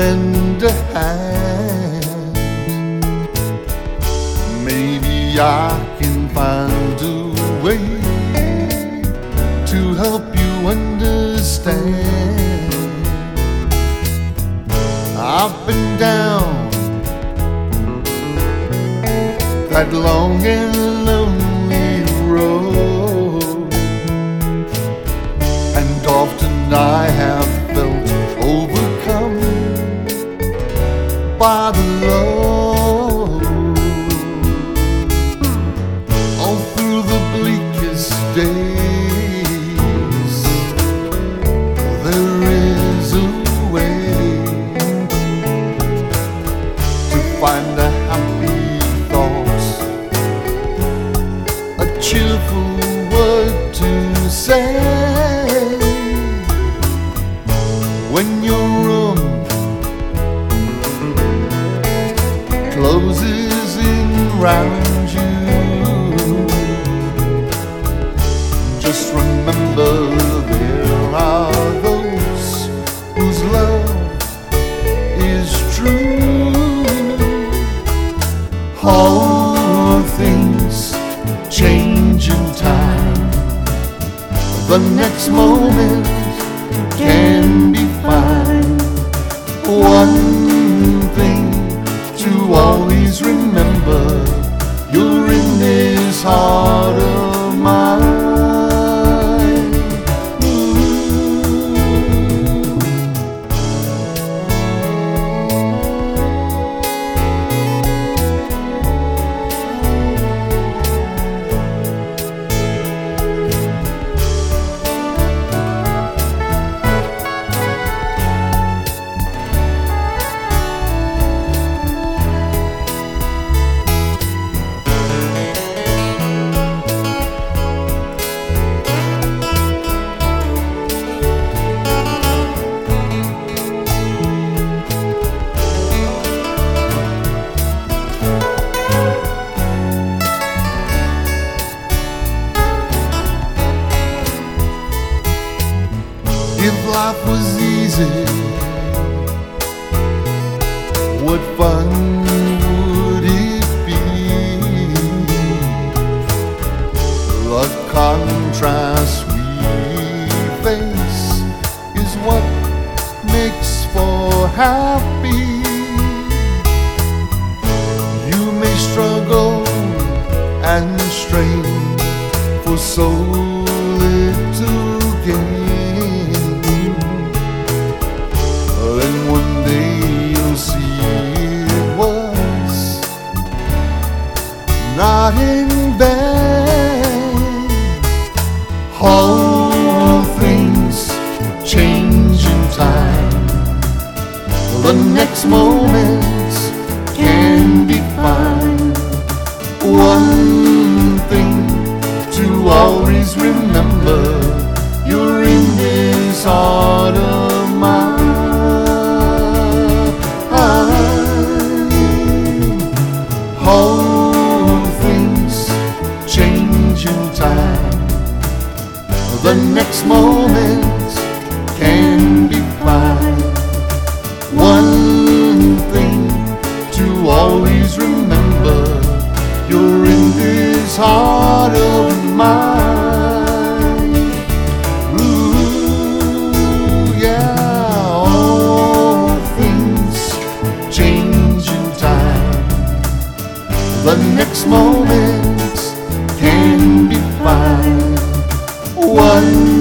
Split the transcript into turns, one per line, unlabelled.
lend a hand. Maybe I can find a way to help you understand. I've been down that long and lonely road, and often I have felt overcome by the load. All through the bleakest days, there is a way to find a happy thought, a cheerful word to say when your room closes in round you. Just remember there are those whose love is true. All things change in time. The next moment can be fine. One thing to always remember: you're in this heart of mine. If life was easy, what fun would it be? The contrast we face is what makes for happy. You may struggle and strain for so little gain. Then one day you'll see it was not in vain. All things change in time. The next moment can be fine. One thing to always remember: you're in this heart of mine. All things change in time. The next moment can be fine. One thing to always remember: you're in this heart of mine. Ooh, yeah. All things change in time. The next moment can be fine. One